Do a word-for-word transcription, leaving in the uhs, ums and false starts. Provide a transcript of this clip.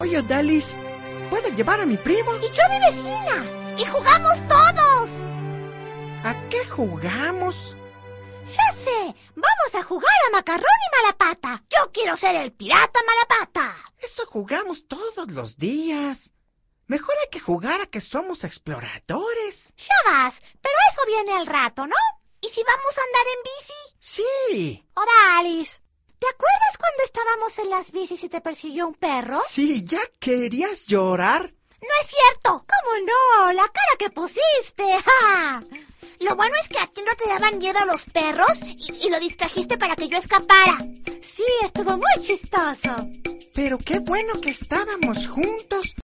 Oye, Odalis, ¿puedo llevar a mi primo? Y yo a mi vecina. Y jugamos todos. ¿A qué jugamos? Ya sé, vamos a jugar a macarrón y malapata. Yo quiero ser el pirata malapata. Eso jugamos todos los días. Mejor hay que jugar a que somos exploradores. Ya vas, pero eso viene al rato, ¿no? ¿Y si vamos a andar en bici? Sí. Odalis, ¿te acuerdas cuando estábamos en las bicis y te persiguió un perro? Sí, ¿ya querías llorar? ¡No es cierto! ¿Cómo no? ¡La cara que pusiste! ¡Ja! Lo bueno es que a ti no te daban miedo los perros y, y lo distrajiste para que yo escapara. Sí, estuvo muy chistoso. Pero qué bueno que estábamos juntos.